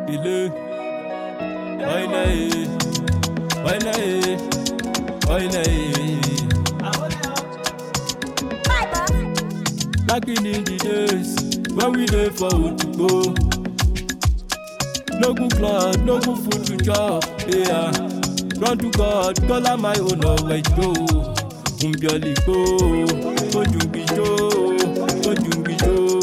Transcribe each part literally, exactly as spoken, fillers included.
ilé. Oile, oile, oile. Back in the days when we dey for Otukpo, no good cloth, no good food to chop. Yeah, run to God, call on my own way to. Umbioli go, go jumbijo, go jumbijo,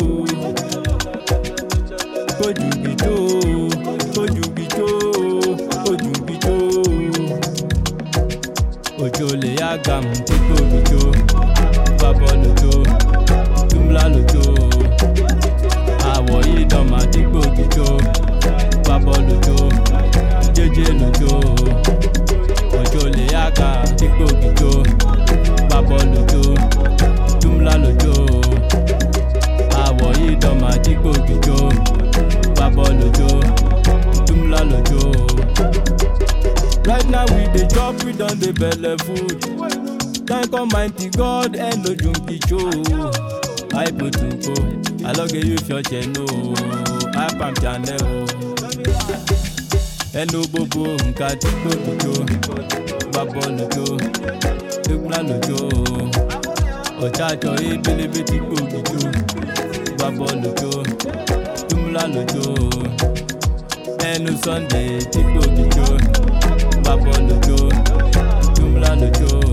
go jumbijo, go jumbijo, go jumbijo. Ojo le agam tiko bijo, babolojo, tumla lojo. Awo idoma tiko bijo, babolojo, jeje lojo. Ojo le aga tiko bijo. Babolojo, tumla lojo. Awo idoma dikpo gijo. Babolojo, tumla lojo. Right now we dey chop, we don dey belle food. Thank Almighty God and lojun kicho. I put unko, I love you for cheno. I pam channel. Hello bobo, nka dikpo gijo. Babolojo. Tumla lojo, ochacho ebelebe tikpo gijo. Babolojo, tumla lojo. Enu Sunday tikpo gijo. Babolojo, tumla lojo.